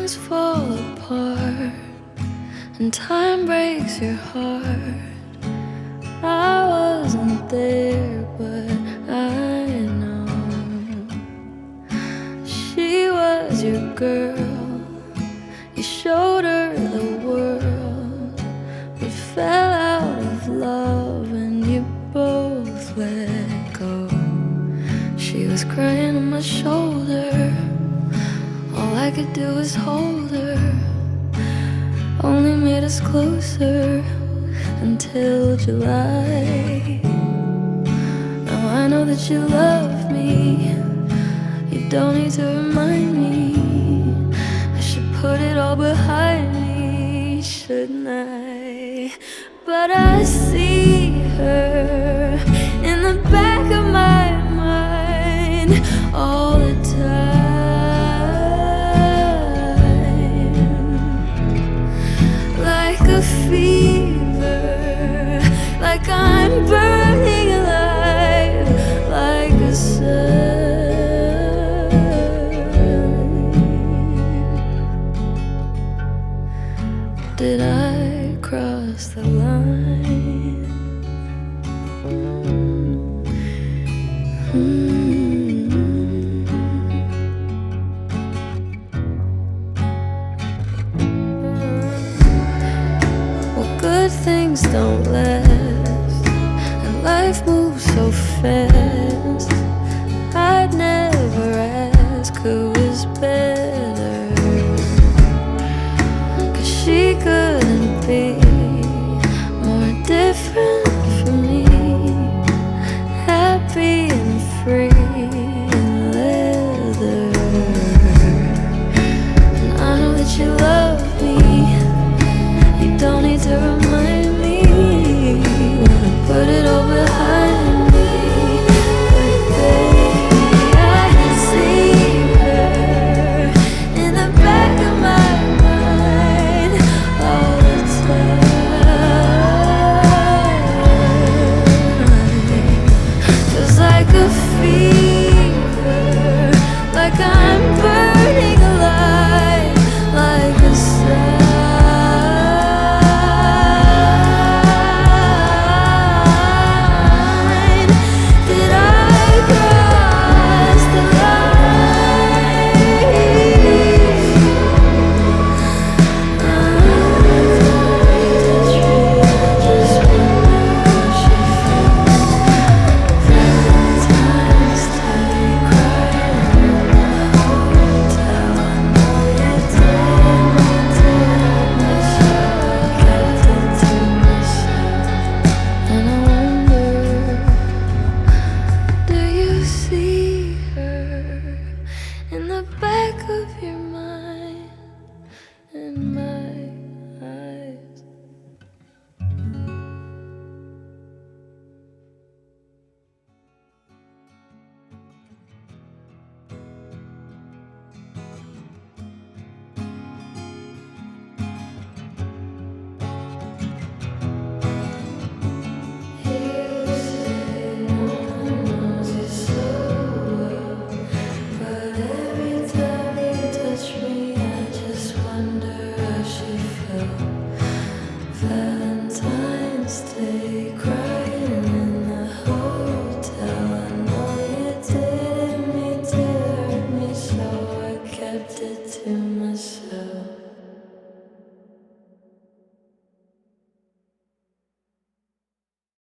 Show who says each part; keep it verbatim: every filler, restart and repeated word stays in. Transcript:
Speaker 1: things fall apart and time breaks your heart. I wasn't there, but I know she was your girl. You showed her the world, but fell out of love and you both let go. She was crying on my shoulder, all I could do was hold her. Only made us closer until July. Now I know that you love me, you don't need to remind me. I should put it all behind me, shouldn't I? But I see her in the back of my mind all the time, like a fever, like I'm burning alive, like a sun. Did I cross the line? Mm-hmm. Well, good things don't last, and life moves so fast. I'd never ask who is better,